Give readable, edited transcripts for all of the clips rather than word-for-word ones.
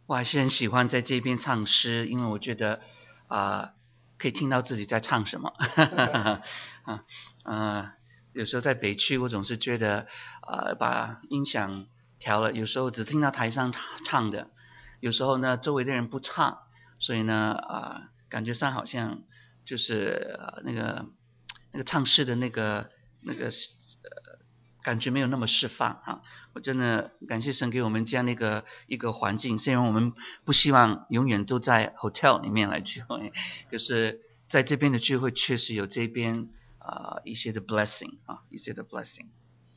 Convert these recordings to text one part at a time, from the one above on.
我还是很喜欢在这边唱诗，因为我觉得可以听到自己在唱什么。有时候在北区，我总是觉得把音响调了，有时候只听到台上唱的，有时候呢周围的人不唱，所以呢感觉上好像就是那个唱诗的那个感觉没有那么释放啊！我真的感谢神给我们这样的一个环境。虽然我们不希望永远都在 hotel 里面来聚会，可是在这边的聚会确实有这边一些的 blessing 啊，一些的 blessing。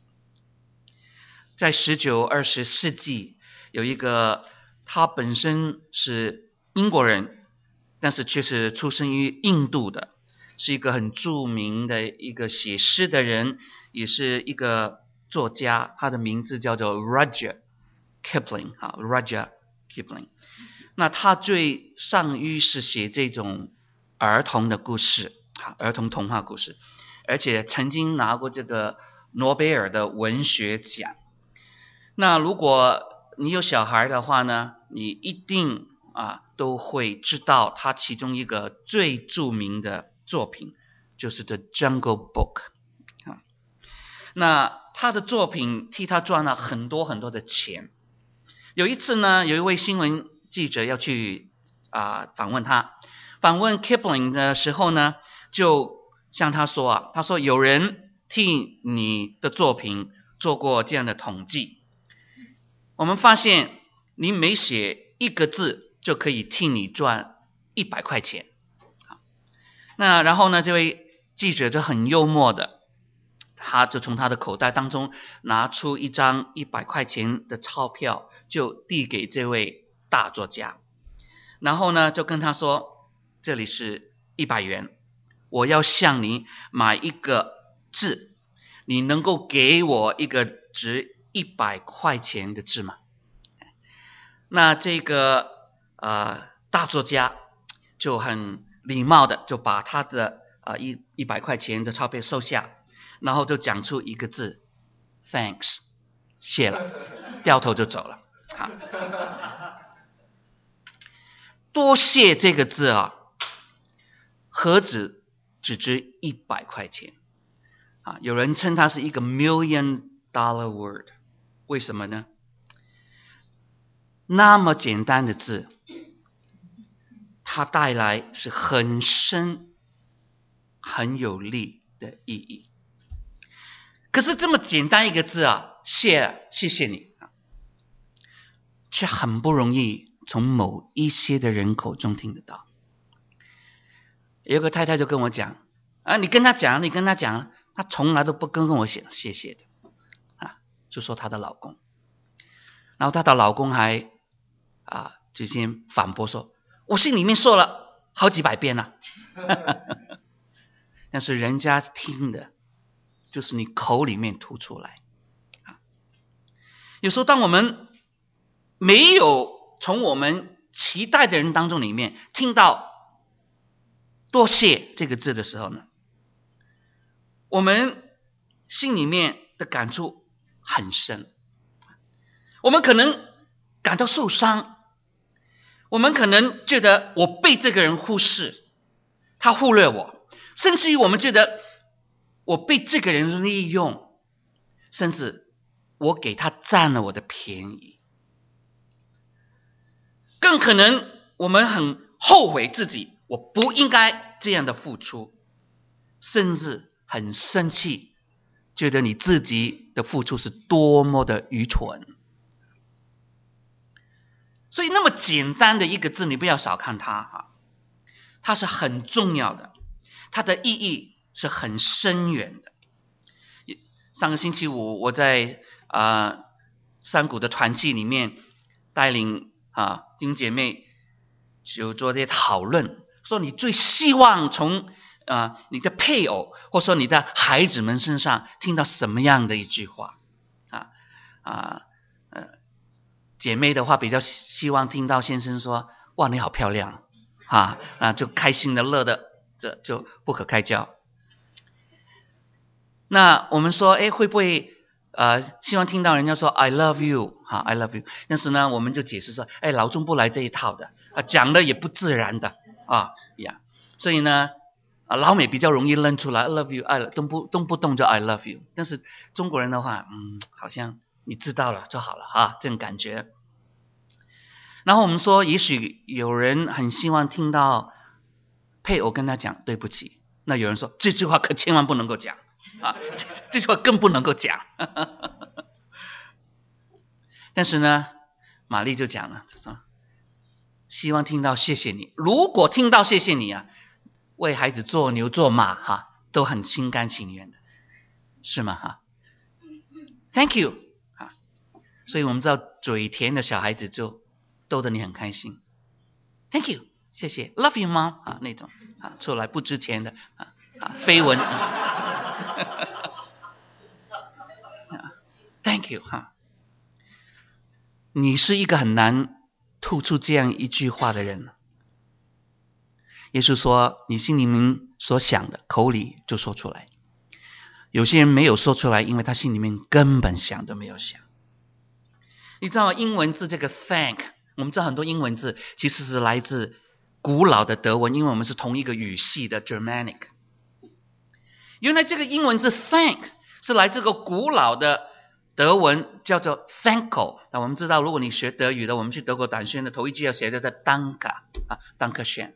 在19、20世纪，有一个他本身是英国人，但是却是出生于印度的，是一个很著名的一个写诗的人，也是一个作家，他的名字叫做 Rudyard Kipling 啊 ，Rudyard Kipling。那他最善于是写这种儿童的故事，儿童童话故事，而且曾经拿过这个诺贝尔的文学奖。那如果你有小孩的话呢，你一定都会知道他其中一个最著名的作品就是 The Jungle Book 那他的作品替他赚了很多很多的钱。有一次呢，有一位新闻记者要去访问他，访问 Kipling 的时候呢，就向他说他说有人替你的作品做过这样的统计，我们发现你每写一个字就可以替你赚100块钱。那然后呢，这位记者就很幽默的，他就从他的口袋当中拿出一张100块钱的钞票，就递给这位大作家，然后呢就跟他说，这里是100元，我要向你买一个字，你能够给我一个值100块钱的字吗？那这个大作家就很礼貌的就把他的100块钱的钞票收下，然后就讲出一个字 Thanks， 谢了，掉头就走了。多谢这个字何止只值100块钱有人称它是一个 $1,000,000 word。 为什么呢？那么简单的字，它带来是很深很有力的意义。可是这么简单一个字谢谢你却很不容易从某一些的人口中听得到。有个太太就跟我讲你跟他讲，他从来都不跟我讲谢谢的就说她的老公，然后她的老公还直接反驳说，我心里面说了好几百遍了但是人家听的就是你口里面吐出来有时候当我们没有从我们期待的人当中里面听到多谢这个字的时候呢，我们心里面的感触很深，我们可能感到受伤，我们可能觉得我被这个人忽视，他忽略我，甚至于我们觉得我被这个人利用，甚至我给他占了我的便宜，更可能我们很后悔自己我不应该这样的付出，甚至很生气，觉得你自己的付出是多么的愚蠢。所以那么简单的一个字，你不要小看它它是很重要的，它的意义是很深远的。上个星期五我在山谷的团契里面带领弟兄姐妹就做这些讨论，说你最希望从你的配偶或说你的孩子们身上听到什么样的一句话姐妹的话比较希望听到先生说，哇你好漂亮就开心的乐的这就不可开交。那我们说会不会希望听到人家说 I love you 哈 I love you， 但是呢我们就解释说，老中不来这一套的讲的也不自然的呀，所以呢老美比较容易认出来 I love you， 动不动就 I love you， 但是中国人的话好像你知道了就好了这种感觉。然后我们说也许有人很希望听到配偶跟他讲对不起，那有人说这句话可千万不能够讲这句话更不能够讲但是呢玛丽就讲了，说希望听到谢谢你，如果听到谢谢你为孩子做牛做马都很心甘情愿的，是吗Thank you 所以我们知道嘴甜的小孩子就逗得你很开心。 Thank you 谢谢 Love you mom 那种出来不值钱的绯闻Thank you 你是一个很难吐出这样一句话的人。耶稣说你心里面所想的口里就说出来，有些人没有说出来，因为他心里面根本想都没有想。你知道吗？英文字这个 thank， 我们知道很多英文字其实是来自古老的德文，因为我们是同一个语系的 Germanic。 原来这个英文字 thank 是来自个古老的德文叫做 thanko。 我们知道如果你学德语的，我们去德国短宣的头一句要写叫做 danke danke schön。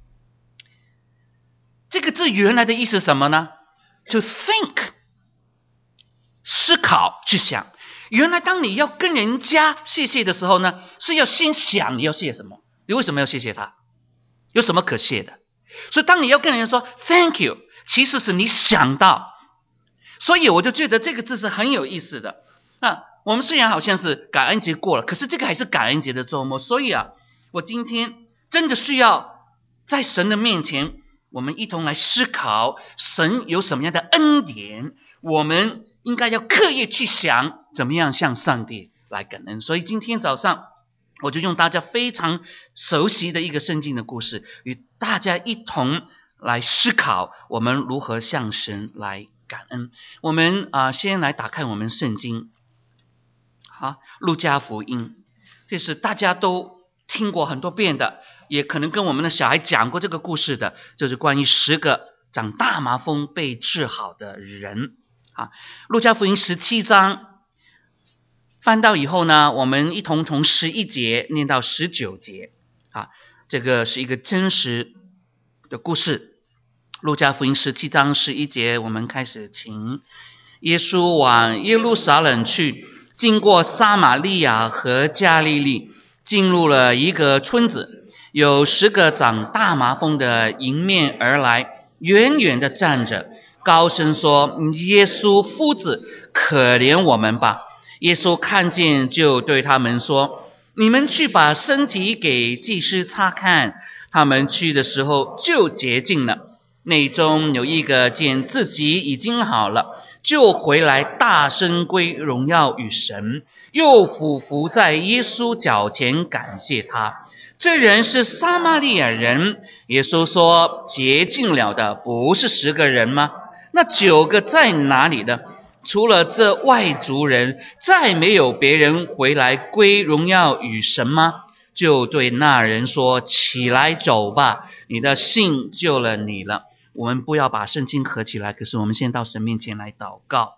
这个字原来的意思是什么呢？就 think 思考去想。原来当你要跟人家谢谢的时候呢，是要先想你要谢什么，你为什么要谢谢他，有什么可谢的。所以当你要跟人家说 thank you， 其实是你想到。所以我就觉得这个字是很有意思的我们虽然好像是感恩节过了，可是这个还是感恩节的周末。所以我今天真的需要在神的面前，我们一同来思考神有什么样的恩典，我们应该要刻意去想怎么样向上帝来感恩。所以今天早上我就用大家非常熟悉的一个圣经的故事，与大家一同来思考我们如何向神来感恩。我们先来打开我们圣经路加福音，这是大家都听过很多遍的，也可能跟我们的小孩讲过这个故事的，就是关于10个长大麻风被治好的人路加福音17章翻到以后呢，我们一同从11节念到19节这个是一个真实的故事。路加福音17章11节，我们开始，请。耶稣往耶路撒冷去，经过撒玛利亚和加利利，进入了一个村子，有10个长大麻风的迎面而来，远远地站着，高声说：耶稣夫子，可怜我们吧。耶稣看见，就对他们说：你们去把身体给祭司擦看。他们去的时候就洁净了。内中有一个见自己已经好了，就回来大声归荣耀与神，又俯伏在耶稣脚前感谢他。这人是撒玛利亚人。耶稣说：洁净了的不是10个人吗？那9个在哪里呢？除了这外族人，再没有别人回来归荣耀与神吗？就对那人说：起来走吧，你的信救了你了。我们不要把圣经合起来，可是我们先到神面前来祷告。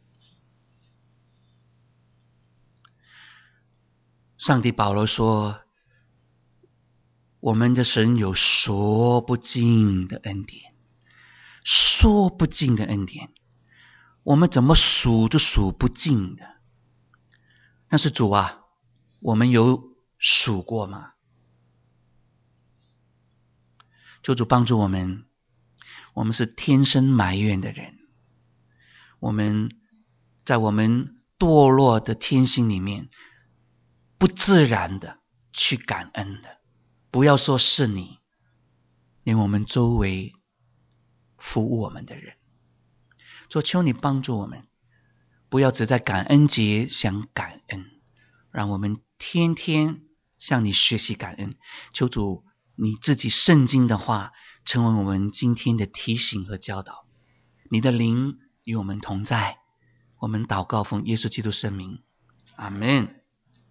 上帝保罗说，我们的神有说不尽的恩典，说不尽的恩典，我们怎么数都数不尽的。但是主我们有数过吗？求主帮助我们。我们是天生埋怨的人，我们在我们堕落的天性里面不自然的去感恩的。不要说是你，连我们周围服务我们的人，求你帮助我们，不要只在感恩节想感恩，让我们天天向你学习感恩。求主你自己圣经的话成为我们今天的提醒和教导。你的灵与我们同在， 我们祷告奉耶稣基督圣名，阿们。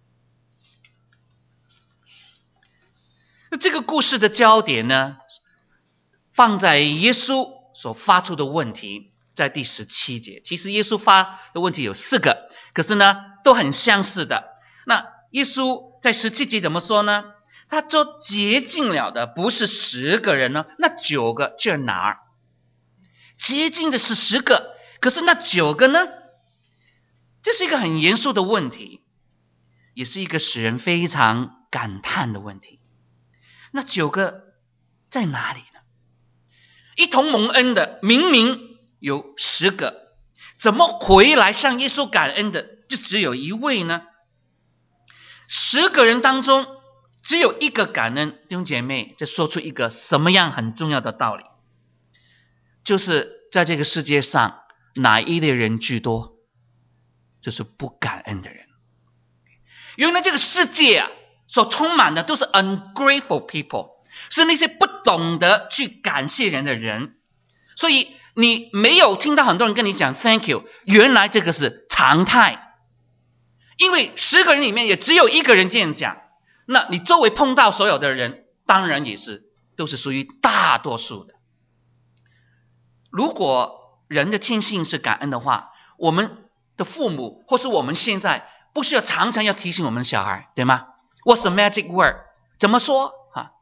那这个故事的焦点呢，放在耶稣所发出的问题，在第17节。其实耶稣发的问题有4个，可是呢都很相似的。那耶稣在17节怎么说呢？他说洁净了的不是10个人呢，那9个去了哪儿？洁净的是10个，可是那9个呢？这是一个很严肃的问题，也是一个使人非常感叹的问题。那9个在哪里呢？一同蒙恩的明明有10个，怎么回来向耶稣感恩的就只有1位呢？10个人当中只有1个感恩。弟兄姐妹，这说出一个什么样很重要的道理，就是在这个世界上哪一类人居多？就是不感恩的人。原来这个世界啊，所充满的都是 ungrateful people， 是那些不懂得去感谢人的人。所以你没有听到很多人跟你讲 thank you， 原来这个是常态。因为10个人里面也只有1个人这样讲，那你周围碰到所有的人当然也是都是属于大多数的。如果人的天性是感恩的话，我们的父母或是我们现在不需要常常要提醒我们的小孩，对吗？ What's the magic word？ 怎么说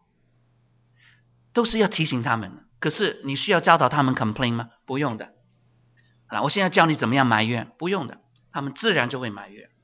都是要提醒他们。可是你需要教导他们 complain 吗？不用的。我现在教你怎么样埋怨，不用的，他们自然就会埋怨。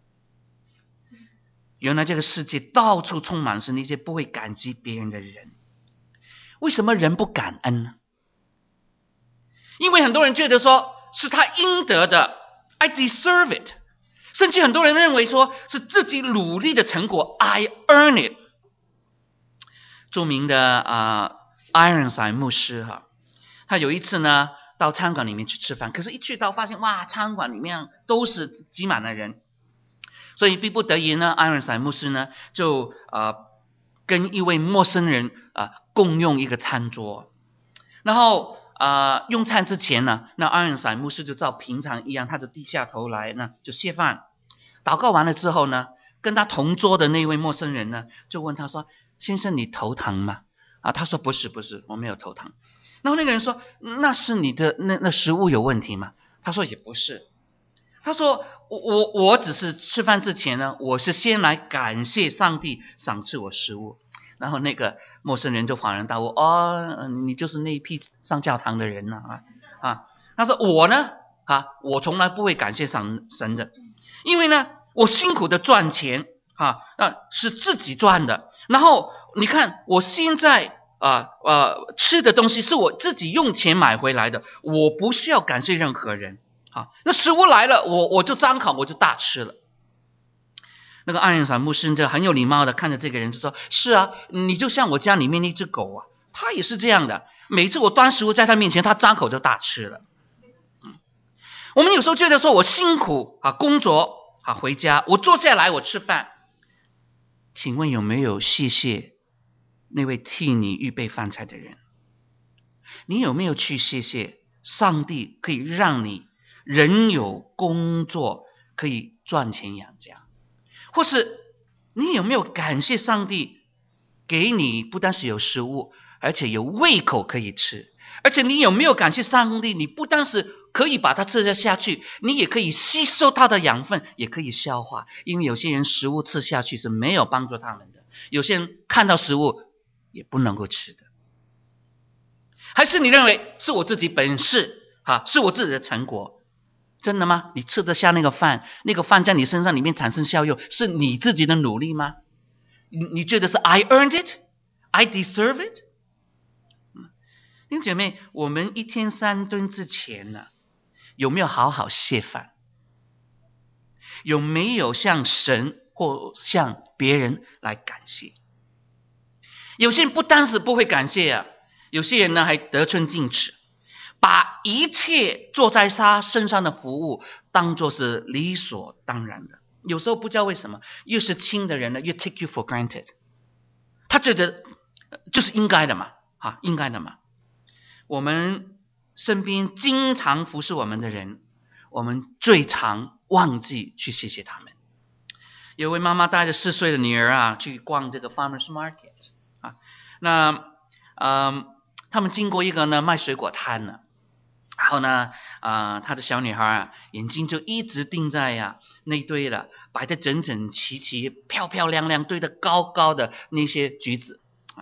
原来这个世界到处充满是那些不会感激别人的人。为什么人不感恩呢？因为很多人觉得说是他应得的， I deserve it， 甚至很多人认为说是自己努力的成果， I earn it。 著名的Ironside 牧师他有一次呢到餐馆里面去吃饭，可是一去到发现哇，餐馆里面都是挤满了人，所以逼不得已呢 Ironside 牧师呢就跟一位陌生人共用一个餐桌。然后用餐之前呢，那Ironside牧师就照平常一样，他就低下头来呢就谢饭。祷告完了之后呢，跟他同桌的那位陌生人呢就问他说，先生你头疼吗？他说不是，我没有头疼。然后那个人说，那是你的那食物有问题吗？他说也不是。他说我只是吃饭之前呢，我是先来感谢上帝赏赐我食物。然后那个陌生人就恍然大悟，你就是那一批上教堂的人他说我呢我从来不会感谢神的，因为呢我辛苦的赚钱是自己赚的。然后你看我现在吃的东西是我自己用钱买回来的，我不需要感谢任何人那食物来了，我就张口我就大吃了。那个Ironside牧师就很有礼貌的看着这个人就说，是啊，你就像我家里面那只狗他也是这样的，每次我端食物在他面前，他张口就大吃了。我们有时候觉得说我辛苦工作回家，我坐下来我吃饭，请问有没有谢谢那位替你预备饭菜的人？你有没有去谢谢上帝可以让你人有工作可以赚钱养家？或是你有没有感谢上帝给你不单是有食物，而且有胃口可以吃？而且你有没有感谢上帝，你不单是可以把它吃下去，你也可以吸收它的养分，也可以消化。因为有些人食物吃下去是没有帮助他们的，有些人看到食物也不能够吃的。还是你认为是我自己本事是我自己的成果？真的吗？你吃得下那个饭，那个饭在你身上里面产生效用，是你自己的努力吗？你觉得是 I earned it? I deserve it? 弟兄姐妹，我们一天3顿之前呢，有没有好好谢饭？有没有向神或向别人来感谢？有些人不单是不会感谢有些人呢还得寸进尺，把一切做在他身上的服务当作是理所当然的。有时候不知道为什么，越是亲的人呢，越 take you for granted。他觉得就是应该的嘛，应该的嘛。我们身边经常服侍我们的人， 我们最常忘记去谢谢他们。有位妈妈带着4岁的女儿啊去逛这个 farmers market 啊，那他们经过一个呢卖水果摊呢，然后呢她的小女孩啊眼睛就一直盯在那堆的摆得整整齐齐漂漂亮亮堆得高高的那些橘子。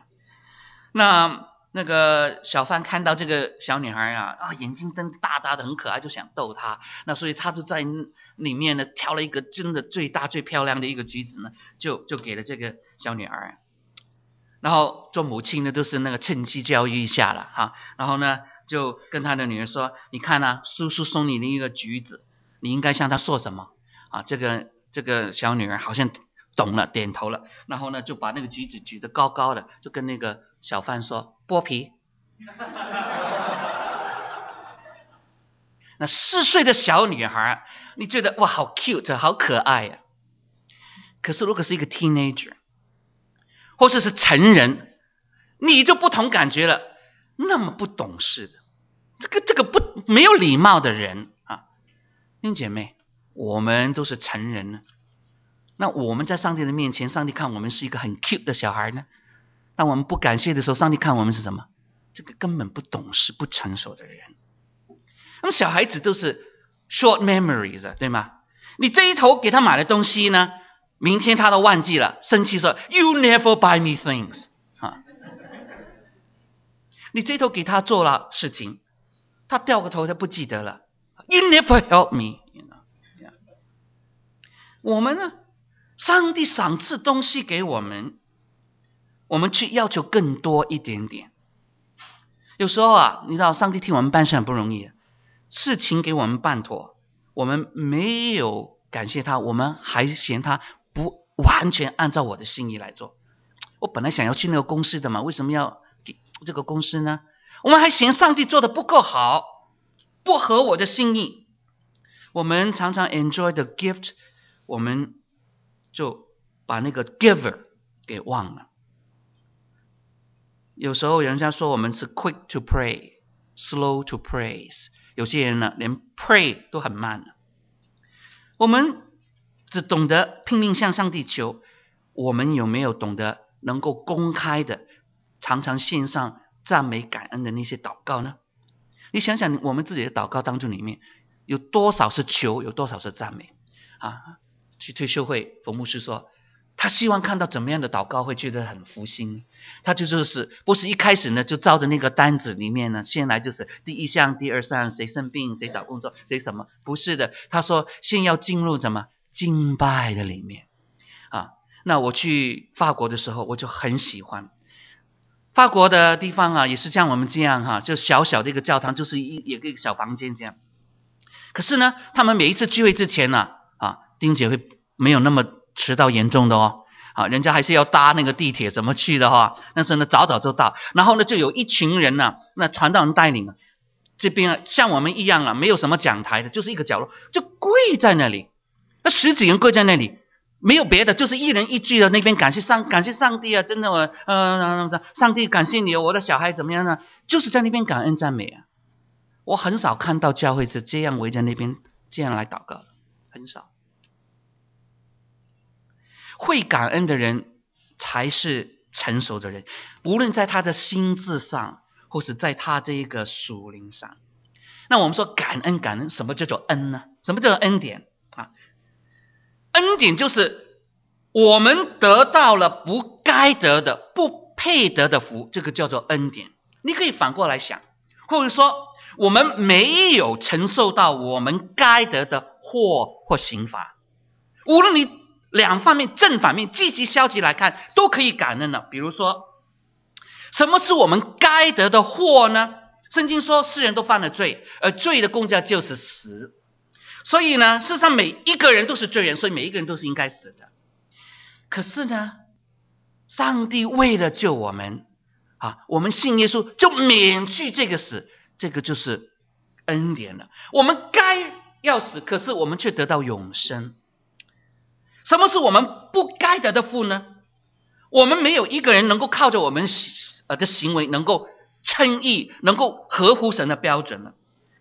那个小贩看到这个小女孩眼睛瞪大大的很可爱，就想逗她，那所以他就在里面呢挑了一个真的最大最漂亮的一个橘子呢，就给了这个小女孩。然后做母亲的都是那个趁机教育一下了然后呢就跟他的女儿说，你看叔叔送你的一个橘子，你应该向他说什么这个小女儿好像懂了，点头了，然后呢就把那个橘子举得高高的，就跟那个小贩说剥皮。那4岁的小女孩，你觉得哇好 cute 好可爱可是如果是一个 teenager 或者是成人，你就不同感觉了，那么不懂事的这个不没有礼貌的人弟兄姐妹，我们都是成人了，那我们在上帝的面前，上帝看我们是一个很 cute 的小孩呢，当我们不感谢的时候，上帝看我们是什么？这个根本不懂事不成熟的人。那么小孩子都是 short memories 对吗？你这一头给他买的东西呢，明天他都忘记了，生气说 You never buy me things 你这一头给他做了事情，他掉个头他不记得了， You never help me我们呢，上帝赏赐东西给我们，我们去要求更多一点点。有时候你知道上帝替我们办事很不容易，事情给我们办妥，我们没有感谢他，我们还嫌他不完全按照我的心意来做。我本来想要去那个公司的嘛，为什么要给这个公司呢？我们还嫌上帝做的不够好，不合我的心意。我们常常 enjoy the gift， 我们就把那个 giver 给忘了。有时候人家说我们是 quick to pray slow to praise， 有些人呢连 pray 都很慢了。我们只懂得拼命向上帝求，我们有没有懂得能够公开的常常献上赞美感恩的那些祷告呢？你想想我们自己的祷告当中里面有多少是求，有多少是赞美去退休会冯牧师说他希望看到怎么样的祷告会觉得很福心，他就是不是一开始呢就照着那个单子里面呢先来就是第一项第二项谁生病谁找工作谁什么，不是的，他说先要进入什么敬拜的里面那我去法国的时候我就很喜欢法国的地方也是像我们这样就小小的一个教堂，就是一个小房间这样。可是呢他们每一次聚会之前弟兄姐妹没有那么迟到严重的人家还是要搭那个地铁怎么去的但是呢早早就到，然后呢就有一群人那传道人带领这边像我们一样没有什么讲台的，就是一个角落就跪在那里，那10几人跪在那里，没有别的，就是一人一句的那边感谢上帝真的上帝感谢你我的小孩怎么样呢，就是在那边感恩赞美我很少看到教会是这样围在那边这样来祷告的，很少。会感恩的人才是成熟的人，无论在他的心智上或是在他这个属灵上。那我们说感恩，什么叫做恩呢？什么叫做恩典恩典就是我们得到了不该得的不配得的福，这个叫做恩典。你可以反过来想，或者说我们没有承受到我们该得的祸或刑罚，无论你两方面正反面积极消极来看都可以感恩的。比如说什么是我们该得的祸呢？圣经说世人都犯了罪，而罪的工价就是死，所以呢事实上每一个人都是罪人，所以每一个人都是应该死的。可是呢上帝为了救我们我们信耶稣就免去这个死，这个就是恩典了。我们该要死，可是我们却得到永生。什么是我们不该得的福呢？我们没有一个人能够靠着我们的行为能够称义，能够合乎神的标准了。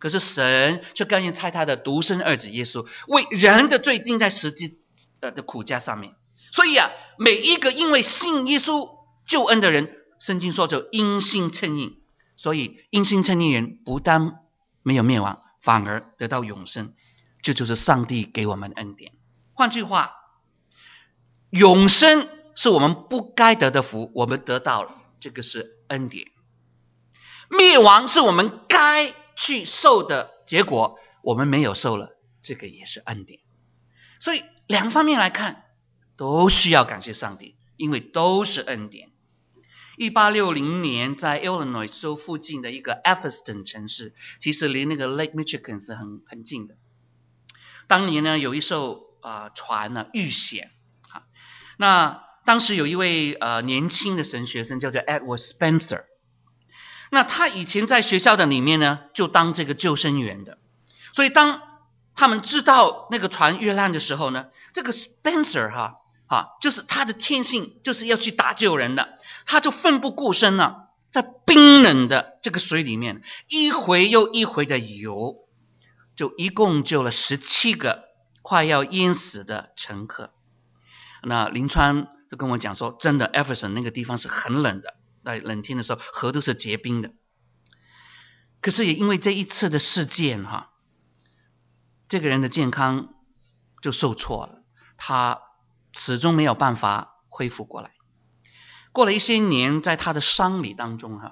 可是神却甘愿差他的独生儿子耶稣为人的罪钉在十字的苦架上面。所以每一个因为信耶稣救恩的人，圣经说就因信称义。所以因信称义人不但没有灭亡，反而得到永生，这就是上帝给我们的恩典。换句话，永生是我们不该得的福，我们得到了，这个是恩典。灭亡是我们该去受的结果，我们没有受了，这个也是恩典。所以两方面来看都需要感谢上帝，因为都是恩典。1860年在 Illinois 州附近的一个 Evanston 城市，其实离那个 Lake Michigan 是很近的。当年呢有一艘船遇险，那当时有一位年轻的神学生叫做 Edward Spencer， 那他以前在学校的里面呢就当这个救生员的，所以当他们知道那个船遇难的时候呢，这个 Spencer 就是他的天性就是要去打救人的，他就奋不顾身在冰冷的这个水里面一回又一回的游，就一共救了17个快要淹死的乘客。那林川就跟我讲说，真的 Evanston 那个地方是很冷的，在冷天的时候河都是结冰的。可是也因为这一次的事件这个人的健康就受挫了，他始终没有办法恢复过来。过了一些年，在他的丧礼当中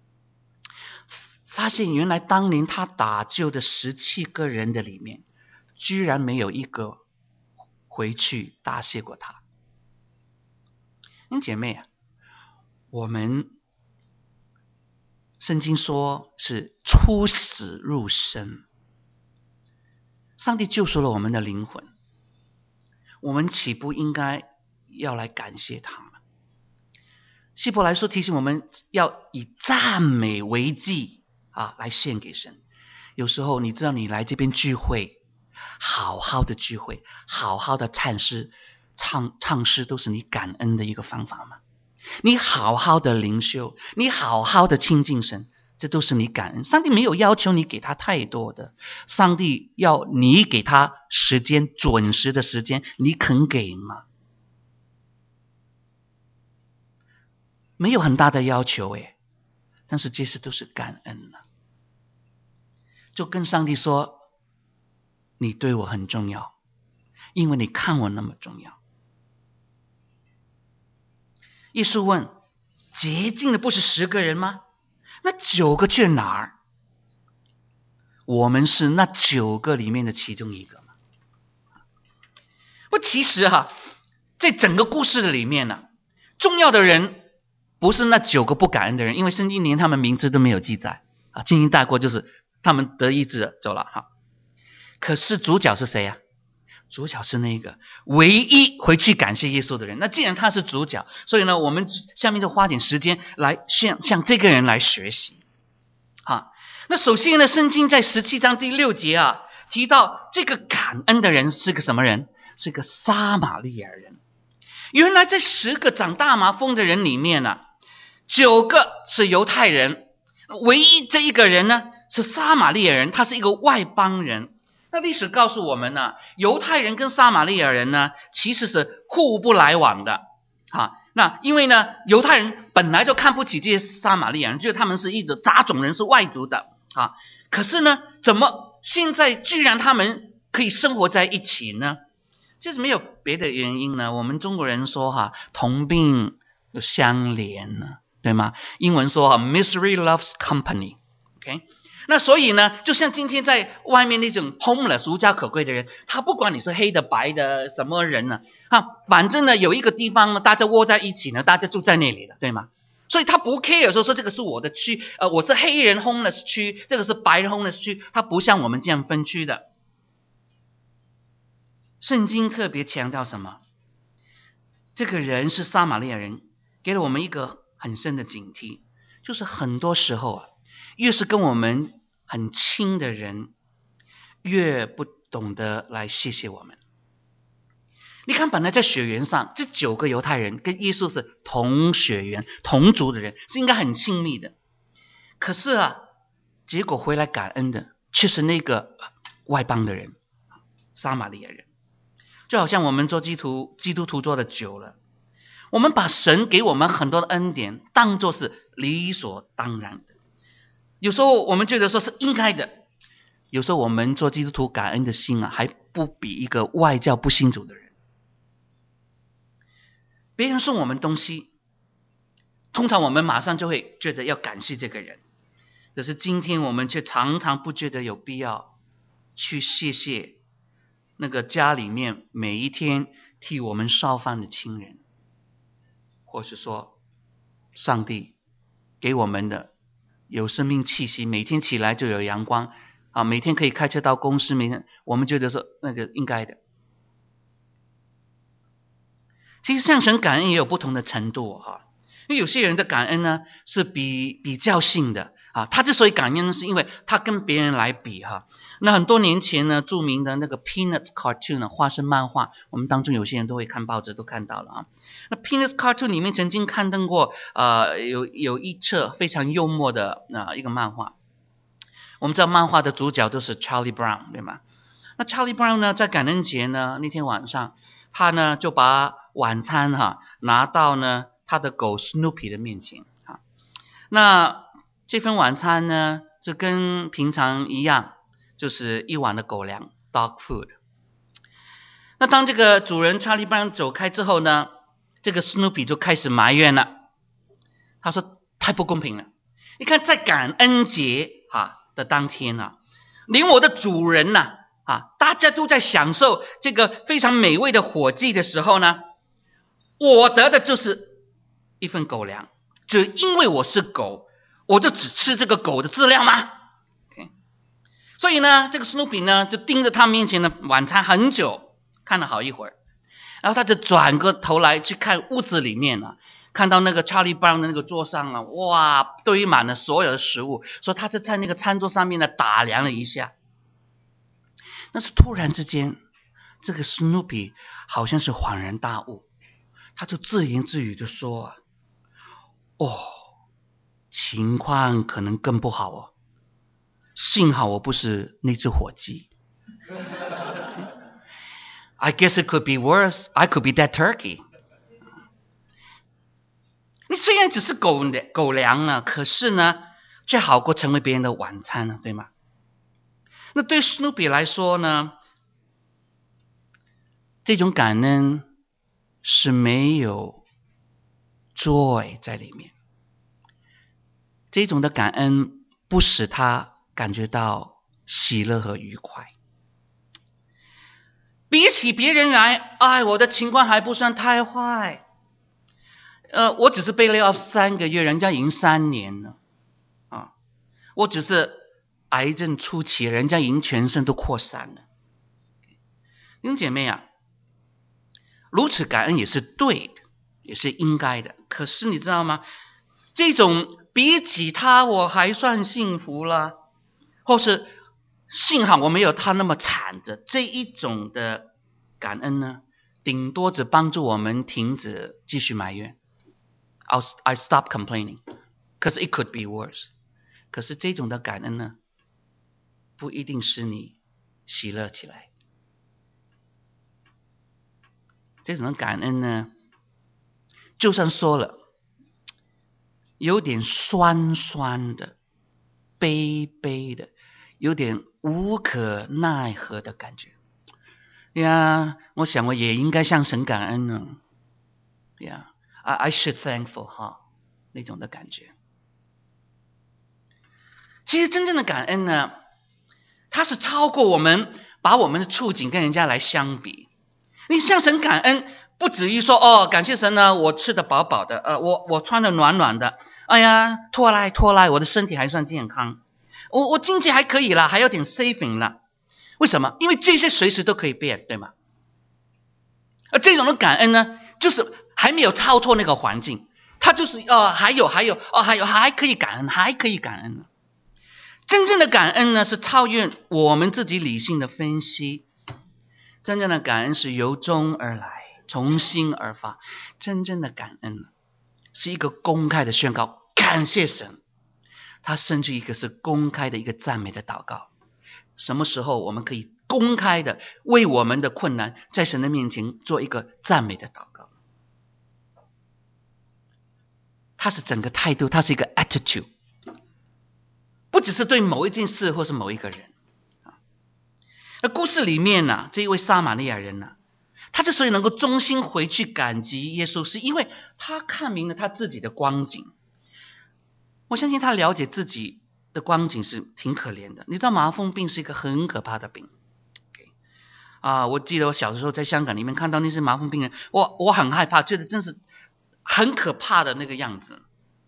发现原来当年他打救的17个人的里面，居然没有一个回去答谢过他。姐妹我们圣经说是出死入生，上帝救赎了我们的灵魂，我们岂不应该要来感谢他吗？希伯来书提醒我们要以赞美为祭来献给神。有时候你知道你来这边聚会，好好的聚会，好好的唱诗都是你感恩的一个方法吗？你好好的灵修，你好好的亲近神，这都是你感恩。上帝没有要求你给他太多的，上帝要你给他时间，准时的时间，你肯给吗？没有很大的要求但是这些都是感恩就跟上帝说，你对我很重要，因为你看我那么重要。耶稣问，洁净的不是10个人吗？那9个去哪儿？我们是那9个里面的其中一个吗？不，其实在整个故事的里面重要的人不是那9个不感恩的人，因为圣经连他们名字都没有记载轻轻带过，就是他们得医治走了可是主角是谁主角是那个唯一回去感谢耶稣的人。那既然他是主角，所以呢我们下面就花点时间来向这个人来学习那首先呢，圣经在17章第6节提到这个感恩的人是个什么人？是个撒玛利亚人。原来在10个长大麻风的人里面9个是犹太人，唯一这一个人呢是撒玛利亚人，他是一个外邦人。那历史告诉我们犹太人跟撒玛利亚人呢其实是互不来往的那因为呢犹太人本来就看不起这些撒玛利亚人，觉得他们是一种杂种人，是外族的可是呢怎么现在居然他们可以生活在一起呢？其实没有别的原因呢。我们中国人说同病相怜对吗？英文说misery loves company OK，那所以呢就像今天在外面那种 homeless 无家可归的人，他不管你是黑的白的什么人反正呢有一个地方呢大家窝在一起呢，大家住在那里的对吗？所以他不 care 说这个是我的区我是黑人 homeless 区，这个是白人 homeless 区，他不像我们这样分区的。圣经特别强调什么？这个人是撒玛利亚人，给了我们一个很深的警惕，就是很多时候越是跟我们很亲的人，越不懂得来谢谢我们。你看本来在血缘上这9个犹太人跟耶稣是同血缘同族的人，是应该很亲密的，可是结果回来感恩的却是那个外邦的人，撒玛利亚人。就好像我们做基督徒做的久了，我们把神给我们很多的恩典当作是理所当然的，有时候我们觉得说是应该的，有时候我们做基督徒感恩的心还不比一个外教不信主的人。别人送我们东西，通常我们马上就会觉得要感谢这个人，可是今天我们却常常不觉得有必要去谢谢那个家里面每一天替我们烧饭的亲人，或是说上帝给我们的有生命气息，每天起来就有阳光每天可以开车到公司，每天我们觉得说那个应该的。其实向神感恩也有不同的程度因为有些人的感恩呢是比较性的他之所以感恩是因为他跟别人来比那很多年前呢，著名的那个 Peanuts Cartoon 花生漫画，我们当中有些人都会看报纸，都看到了那 Peanuts Cartoon 里面曾经刊登过有一册非常幽默的一个漫画。我们知道漫画的主角都是 Charlie Brown 对吗？那 Charlie Brown 呢，在感恩节呢那天晚上，他呢就把晚餐拿到呢他的狗 Snoopy 的面前那这份晚餐呢就跟平常一样，就是一碗的狗粮 dog food。 那当这个主人 Charlie Brown 走开之后呢，这个 Snoopy 就开始埋怨了，他说太不公平了，你看在感恩节的当天连我的主人大家都在享受这个非常美味的火鸡的时候呢，我得的就是一份狗粮，只因为我是狗，我就只吃这个狗的质量吗？ 所以呢，这个 Snoopy 呢就盯着他面前的晚餐很久，看了好一会儿，然后他就转过头来去看屋子里面看到那个 Charlie Brown 的那个桌上哇，堆满了所有的食物，说他就在那个餐桌上面打量了一下。但是突然之间，这个 Snoopy 好像是恍然大悟，他就自言自语的说情况可能更不好幸好我不是那只火鸡。I guess it could be worse. I could be that turkey. 你虽然只是狗粮可是呢，却好过成为别人的晚餐对吗？那对 Snoopy 来说呢，这种感恩是没有 joy 在里面，这种的感恩不使他感觉到喜乐和愉快。比起别人来，我的情况还不算太坏，我只是被 lay off 3个月，人家已经3年了我只是癌症初期，人家已经全身都扩散了。弟兄姐妹如此感恩也是对的，也是应该的。可是你知道吗？这种比起他我还算幸福了，或是幸好我没有他那么惨的这一种的感恩呢，顶多只帮助我们停止继续埋怨。I stop complaining, because it could be worse. 可是这种的感恩呢，不一定使你喜乐起来。这种的感恩呢，就算说了，有点酸酸的、悲悲的，有点无可奈何的感觉。我想我也应该向神感恩呢。I should thankful 那种的感觉。其实真正的感恩呢，它是超过我们把我们的处境跟人家来相比。你向神感恩，不止于说感谢神呢，我吃得饱饱的，我穿得暖暖的，拖拉，我的身体还算健康，我经济还可以啦，还有点 saving 啦。为什么？因为这些随时都可以变，对吗？而这种的感恩呢，就是还没有超脱那个环境，它就是还可以感恩，还可以感恩。真正的感恩呢，是超越我们自己理性的分析。真正的感恩是由衷而来，从心而发。真正的感恩是一个公开的宣告，感谢神。它甚至一个是公开的一个赞美的祷告。 什么时候我们可以公开的为我们的困难在神的面前做一个赞美的祷告？它是整个态度，它是一个 attitude， 不只是对某一件事或是某一个人。那故事里面呢，这一位撒玛利亚人呢，他之所以能够衷心回去感激耶稣，是因为他看明了他自己的光景。我相信他了解自己的光景是挺可怜的。你知道麻风病是一个很可怕的病。我记得我小的时候在香港里面看到那些麻风病人，我很害怕，觉得真是很可怕的那个样子。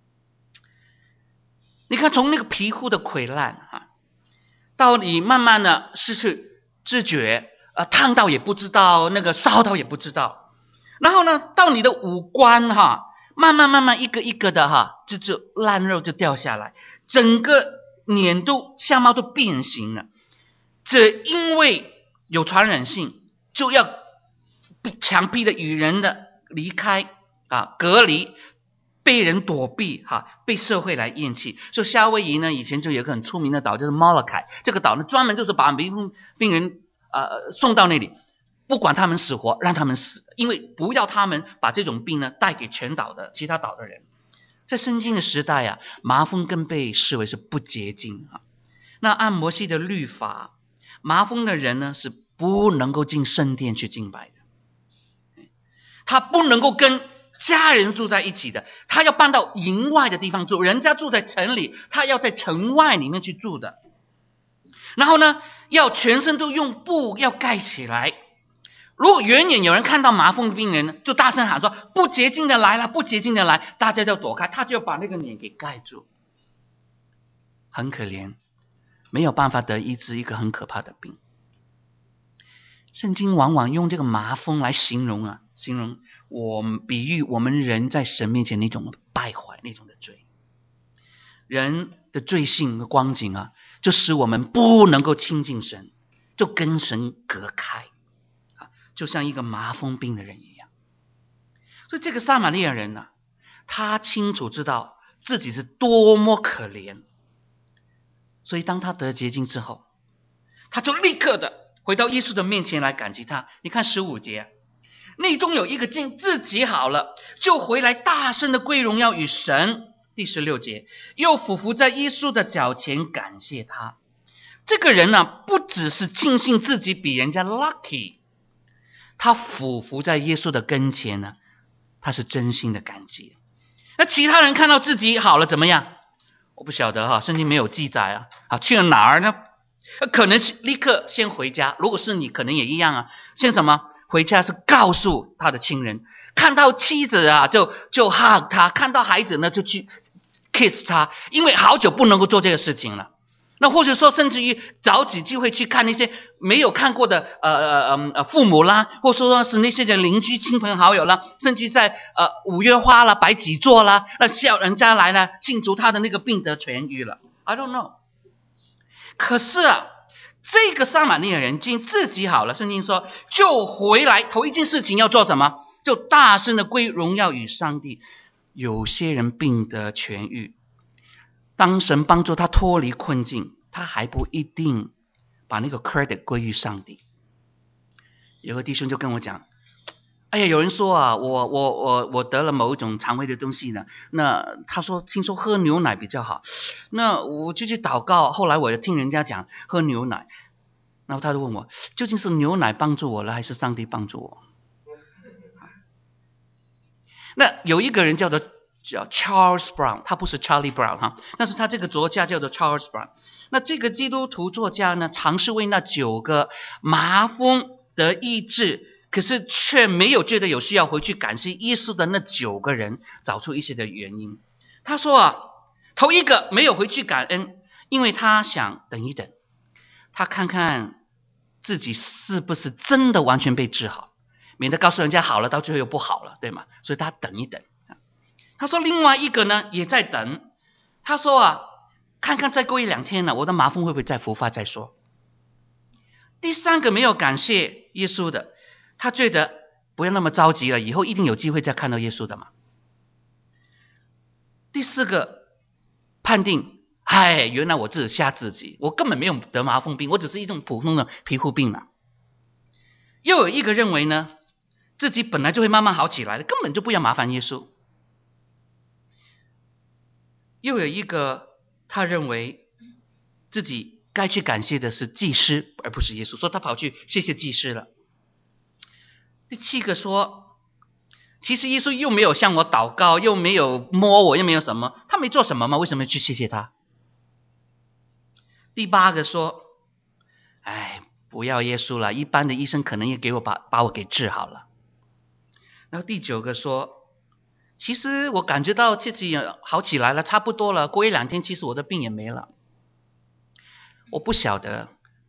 你看从那个皮肤的溃烂到你慢慢的失去知觉，烫到也不知道，那个烧到也不知道，然后呢到你的五官慢慢一个一个的就烂肉就掉下来，整个脸都相貌都变形了。这因为有传染性，就要强逼的与人的离开隔离，被人躲避被社会来厌弃。所以夏威夷呢以前就有一个很出名的岛，就是摩洛凯。这个岛呢专门就是把病人送到那里，不管他们死活，让他们死，因为不要他们把这种病呢带给全岛的其他岛的人。在圣经的时代麻风更被视为是不洁净那按摩西的律法，麻风的人呢是不能够进圣殿去敬拜的，他不能够跟家人住在一起的，他要搬到营外的地方住。人家住在城里，他要在城外里面去住的。然后呢要全身都用布要盖起来。如果远远有人看到麻风病人，就大声喊说不洁净的来了，不洁净的来，大家就躲开，他就要把那个脸给盖住。很可怜，没有办法得医治一个很可怕的病。圣经往往用这个麻风来形容比喻我们人在神面前那种败坏，那种的罪。人的罪性的光景就使我们不能够亲近神，就跟神隔开就像一个麻风病的人一样。所以这个撒玛利亚人他清楚知道自己是多么可怜，所以当他得洁净之后，他就立刻的回到耶稣的面前来感激他。你看15节，内中有一个见自己好了，就回来大声的归荣耀与神。第16节，又俯伏在耶稣的脚前感谢他。这个人不只是庆幸自己比人家 lucky， 他俯伏在耶稣的跟前他是真心的感激。那其他人看到自己好了怎么样？我不晓得圣经没有记载去了哪儿呢？可能是立刻先回家，如果是你可能也一样先什么？回家是告诉他的亲人，看到妻子就 hug 他，看到孩子呢就去 kiss 他，因为好久不能够做这个事情了。那或者说甚至于找几机会去看那些没有看过的父母啦，或者说是那些的邻居亲朋好友啦，甚至在五月花啦摆几座啦，叫人家来呢庆祝他的那个病得痊愈了。 I don't know。 可是这个撒玛利亚人竟自己好了，圣经说就回来，头一件事情要做什么？就大声的归荣耀与上帝。有些人病得痊愈，当神帮助他脱离困境，他还不一定把那个 credit 归于上帝。有个弟兄就跟我讲，哎呀，有人说我得了某一种肠胃的东西呢，那他说听说喝牛奶比较好，那我就去祷告，后来我又听人家讲喝牛奶，然后他就问我，究竟是牛奶帮助我了，还是上帝帮助我？那有一个人叫 Charles Brown， 他不是 Charlie Brown 但是他这个作家叫做 Charles Brown。 那这个基督徒作家呢，尝试为那9个麻风得医治，可是却没有觉得有需要回去感谢耶稣的那9个人找出一些的原因。他说头一个没有回去感恩，因为他想等一等，他看看自己是不是真的完全被治好，免得告诉人家好了到最后又不好了，对吗？所以他等一等。他说另外一个呢也在等，他说看看再过1-2天我的麻风会不会再复发再说。第3个没有感谢耶稣的，他觉得不要那么着急了，以后一定有机会再看到耶稣的嘛。第4个判定原来我自己吓自己，我根本没有得麻风病，我只是一种普通的皮肤病啊。又有一个认为呢，自己本来就会慢慢好起来的，根本就不要麻烦耶稣。又有一个他认为自己该去感谢的是祭司而不是耶稣，所以他跑去谢谢祭司了。第7个说，其实耶稣又没有向我祷告，又没有摸我，又没有什么，他没做什么吗？为什么去谢谢他？第8个说，不要耶稣了，一般的医生可能也给我把我给治好了。然后第9个说，其实我感觉到自己好起来了，差不多了，过1-2天其实我的病也没了。我不晓得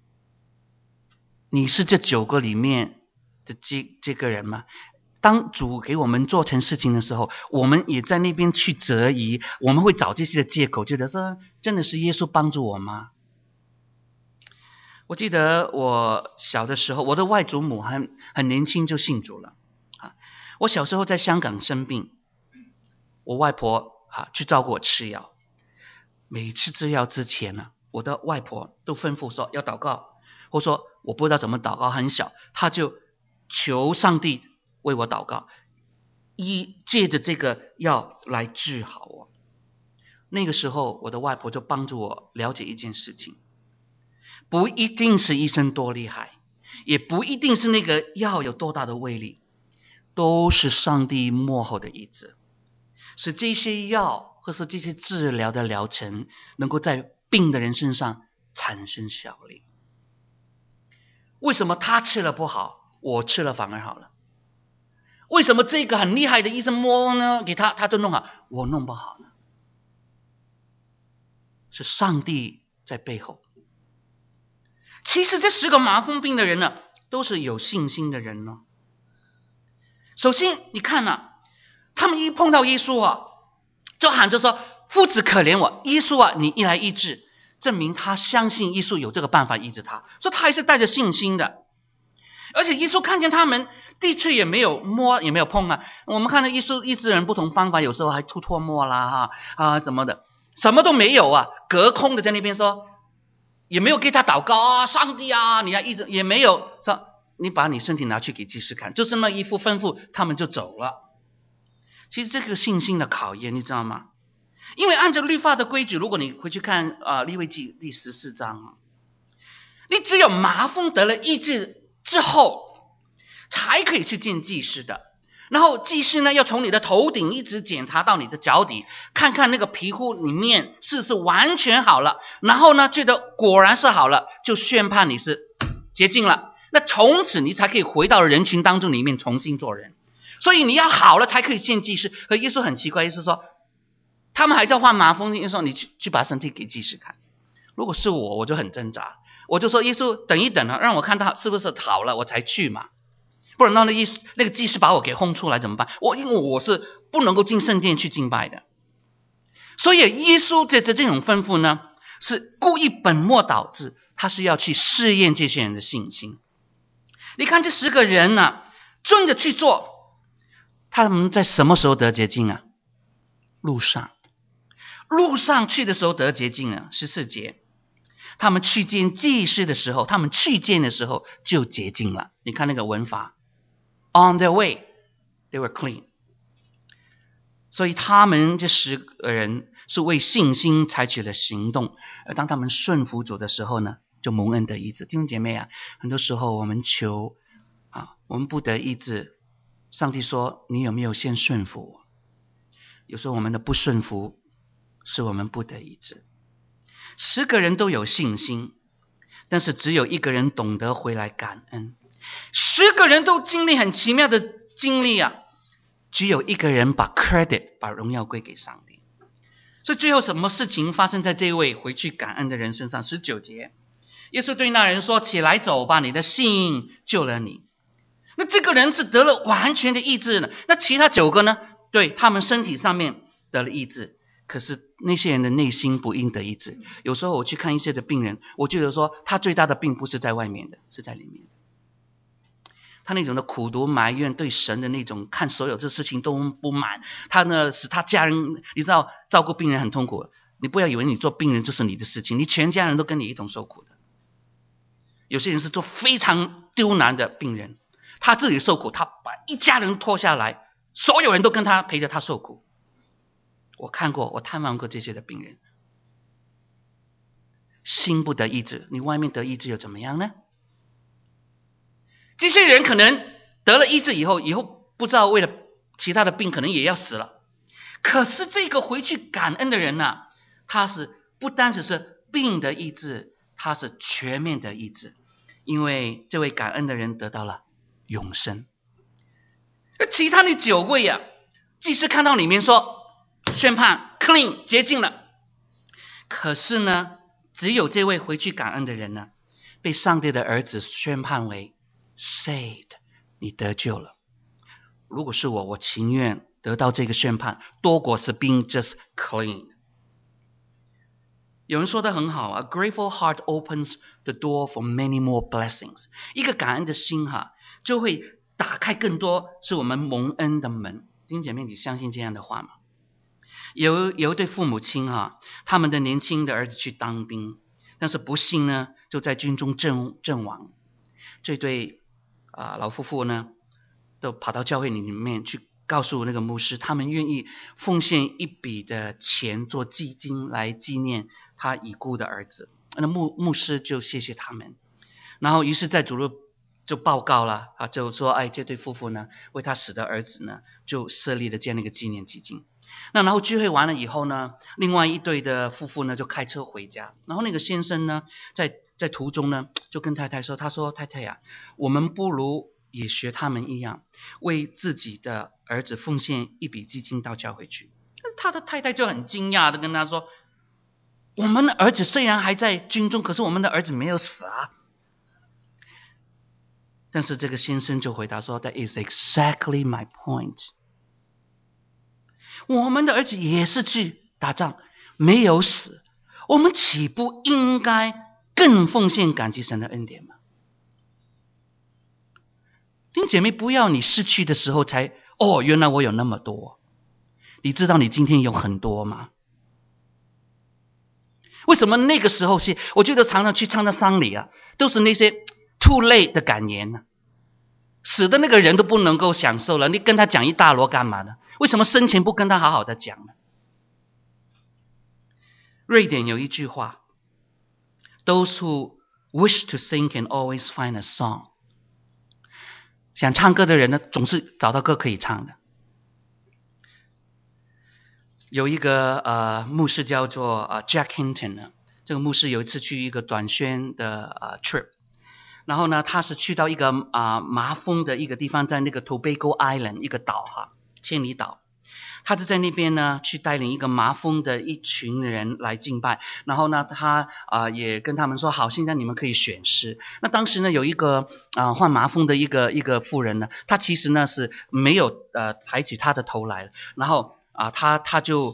你是这9个里面的这个人吗？当主给我们做成事情的时候，我们也在那边去质疑，我们会找这些的借口，觉得说真的是耶稣帮助我吗？我记得我小的时候，我的外祖母很年轻就信主了。我小时候在香港生病，我外婆去照顾我吃药。每次吃药之前呢，我的外婆都吩咐说要祷告，或说我不知道怎么祷告，很小，她就求上帝为我祷告，借着这个药来治好我。那个时候我的外婆就帮助我了解一件事情，不一定是医生多厉害，也不一定是那个药有多大的威力，都是上帝幕后的医治，使这些药或是这些治疗的疗程能够在病的人身上产生效力。为什么他吃了不好，我吃了反而好了？为什么这个很厉害的医生摸呢，给他就弄好，我弄不好呢？是上帝在背后。其实这10个麻风病的人呢，都是有信心的人呢。首先你看他们一碰到耶稣就喊着说，夫子可怜我，耶稣你一来医治，证明他相信耶稣有这个办法医治他，所以他还是带着信心的。而且耶稣看见他们的确也没有摸也没有碰我们看到耶稣医治人不同方法，有时候还吐唾沫啦什么的，什么都没有隔空的在那边说，也没有给他祷告上帝你来医治，也没有说你把你身体拿去给祭司看，就是那么一副吩咐，他们就走了。其实这个信心的考验你知道吗？因为按照律法的规矩，如果你回去看利未记第14章你只有麻风得了医治之后才可以去见祭司的。然后祭司呢要从你的头顶一直检查到你的脚底，看看那个皮肤里面是不是完全好了，然后呢觉得果然是好了，就宣判你是洁净了，那从此你才可以回到人群当中里面重新做人。所以你要好了才可以见祭司。可耶稣很奇怪，耶稣说他们还在患麻风，耶稣说你去把身体给祭司看。如果是我就很挣扎，我就说耶稣等一等让我看他是不是好了我才去嘛，不然那个祭司把我给轰出来怎么办？因为我是不能够进圣殿去敬拜的。所以耶稣的这种吩咐呢，是故意本末倒置，他是要去试验这些人的信心。你看这10个人遵着去做，他们在什么时候得洁净路上去的时候得洁净14节，他们去见祭司的时候，他们去见的时候就洁净了。你看那个文法 On their way they were clean。 所以他们这10个人是为信心采取了行动，而当他们顺服主的时候呢，就蒙恩得医治。弟兄姐妹很多时候我们求我们不得医治，上帝说你有没有先顺服我？有时候我们的不顺服是我们不得医治。10个人都有信心，但是只有1个人懂得回来感恩。10个人都经历很奇妙的经历只有1个人把 credit 把荣耀归给上帝。所以最后什么事情发生在这位回去感恩的人身上？19节，耶稣对那人说，起来走吧，你的信救了你。那这个人是得了完全的医治呢，那其他9个呢？对，他们身体上面得了医治，可是那些人的内心不应得医治。有时候我去看一些的病人，我觉得说他最大的病不是在外面的，是在里面的。他那种的苦毒埋怨，对神的那种看所有这事情都不满，他呢使他家人，你知道照顾病人很痛苦， 你不要以为你做病人就是你的事情，你全家人都跟你一同受苦的。有些人是做非常刁难的病人，他自己受苦，他把一家人拖下来，所有人都跟他陪着他受苦。我看过，我探望过这些的病人，心不得医治，你外面得医治又怎么样呢？这些人可能得了医治以后不知道为了其他的病可能也要死了。可是这个回去感恩的人呢，他是不单只是病的医治，他是全面的医治，因为这位感恩的人得到了永生。其他的9位啊，祭司看到里面说宣判 clean 洁净了，可是呢，只有这位回去感恩的人呢，被上帝的儿子宣判为 saved， 你得救了。如果是我情愿得到这个宣判，多过是 being just clean。 有人说得很好啊， A grateful heart opens the door for many more blessings。 一个感恩的心就会打开更多是我们蒙恩的门。弟兄姐妹，你相信这样的话吗？有一对父母亲他们的年轻的儿子去当兵，但是不幸呢，就在军中阵亡。这对老夫妇呢，都跑到教会里面去告诉那个牧师，他们愿意奉献一笔的钱做基金来纪念他已故的儿子。那牧师就谢谢他们，然后于是在主日就报告了就说这对夫妇呢，为他死的儿子呢，就设立了这样的一个纪念基金。那然后聚会完了以后呢，另外一对的夫妇呢就开车回家，然后那个先生呢在途中呢就跟太太说，他说太太我们不如也学他们一样，为自己的儿子奉献一笔基金到教会去。他的太太就很惊讶的跟他说，我们的儿子虽然还在军中，可是我们的儿子没有死啊。但是这个先生就回答说， That is exactly my point。 我们的儿子也是去打仗，没有死，我们岂不应该更奉献感激神的恩典吗？弟兄姐妹，不要你失去的时候才原来我有那么多。你知道你今天有很多吗？为什么那个时候是我觉得常常去唱的丧礼都是那些 too late 的感言呢？死的那个人都不能够享受了，你跟他讲一大摞干嘛呢？为什么生前不跟他好好的讲呢？瑞典有一句话， Those who wish to sing can always find a song。 想唱歌的人呢，总是找到歌可以唱的。有一个牧师叫做Jack Hinton 呢，这个牧师有一次去一个短宣的trip， 然后呢他是去到一个麻风的一个地方，在那个 Tobago Island 一个岛千里岛。他就在那边呢去带领一个麻风的一群人来敬拜，然后呢他也跟他们说，好，现在你们可以选诗。那当时呢有一个患麻风的一个妇人呢，他其实呢是没有抬起他的头来，然后他就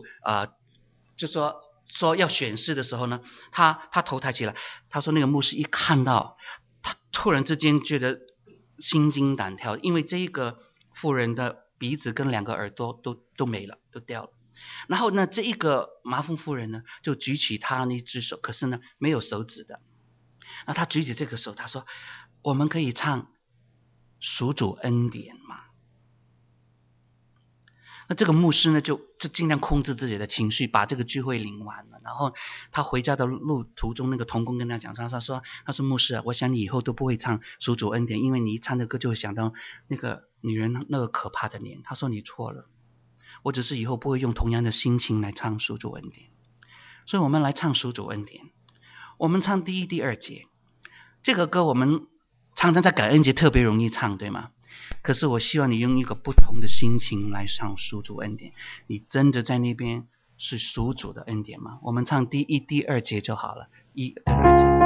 说要选诗的时候呢，他头抬起来，他说那个牧师一看到，他突然之间觉得心惊胆跳，因为这一个妇人的鼻子跟2个耳朵都没了，都掉了。然后呢这一个麻风妇人呢就举起他那只手，可是呢没有手指的。那他举起这个手，他说，我们可以唱属主恩典吗？那这个牧师呢就尽量控制自己的情绪，把这个聚会领完了。然后他回家的路途中，那个同工跟他讲，他说牧师我想你以后都不会唱属主恩典，因为你一唱的歌就会想到那个女人那个可怕的脸。他说你错了，我只是以后不会用同样的心情来唱属主恩典。所以我们来唱属主恩典，我们唱第1、第2节。这个歌我们常常在感恩节特别容易唱，对吗？可是我希望你用一个不同的心情来唱属主恩典。你真的在那边是属主的恩典吗？我们唱第1、第2节就好了，1跟2节。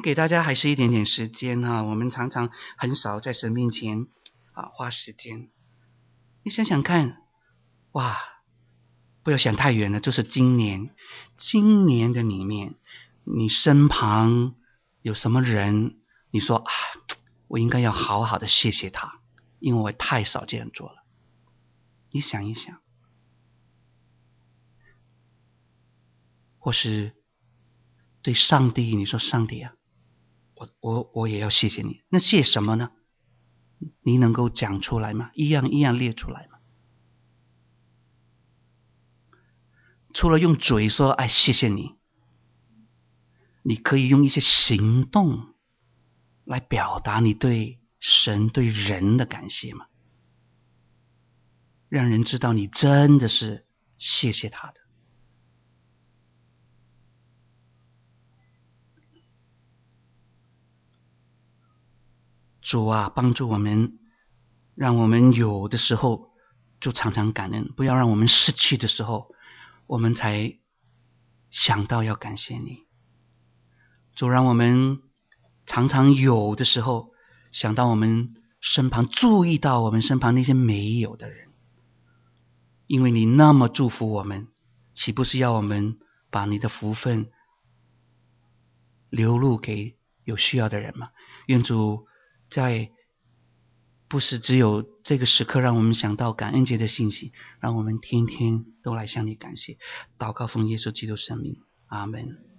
给大家还是一点点时间啊，我们常常很少在神面前花时间。你想想看，哇，不要想太远了，就是今年的里面，你身旁有什么人，你说我应该要好好的谢谢他，因为我太少这样做了。你想一想，或是对上帝，你说上帝啊，我也要谢谢你。那谢什么呢？你能够讲出来吗？一样列出来吗？除了用嘴说谢谢你，你可以用一些行动来表达你对神对人的感谢吗？让人知道你真的是谢谢他的。主啊，帮助我们，让我们有的时候就常常感恩，不要让我们失去的时候我们才想到要感谢你。主，让我们常常有的时候想到我们身旁，注意到我们身旁那些没有的人，因为你那么祝福我们，岂不是要我们把你的福分流露给有需要的人吗？愿主在不是只有这个时刻让我们想到感恩节的信息，让我们天天都来向你感谢。祷告奉耶稣基督圣名，阿们。